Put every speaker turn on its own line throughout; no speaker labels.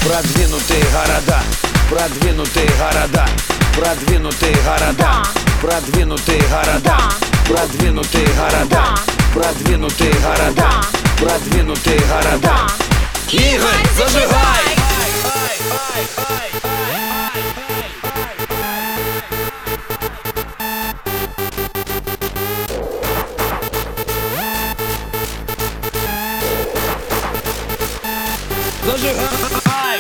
Продвинутые города, продвинутые города, продвинутые города, продвинутые города, продвинутые города, продвинутые города, продвинутые города. Игорь, зажигай! Зажигай!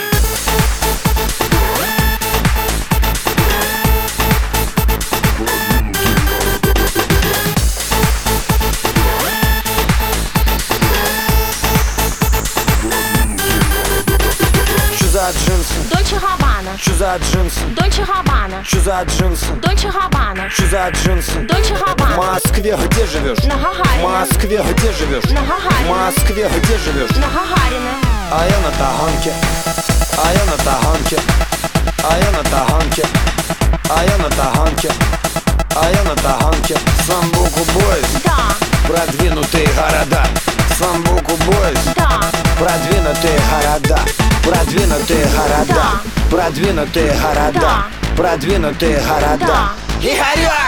Что за джинсы?
Дольче Габбана,
Что за джинсы?
Дольче Габбана,
Что за джинсы?
Дольче Габбана,
Что за джинсы?
Дольче
В
Габбана.
Москве где живешь?
На
В
Гагарине,
Москве где живешь?
на
В
Гагарине,
Москве где живешь?
на Гагарине.
А я на Таганке, а я на Таганке, а я на Таганке, а я на Таганке, а я на Таганке. Самбуку бойс,
Да,
продвинутые города. Самбуку бойс,
да,
продвинутые города, продвинутые города, продвинутые города, продвинутые города. Игорек,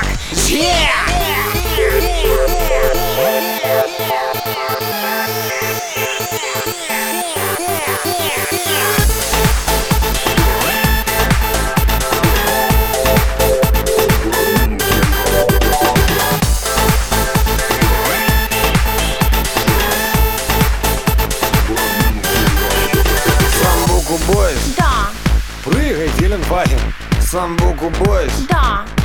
Самбуку бойс,
да,
прыгай, Геленваген. Самбуку бойс,
да,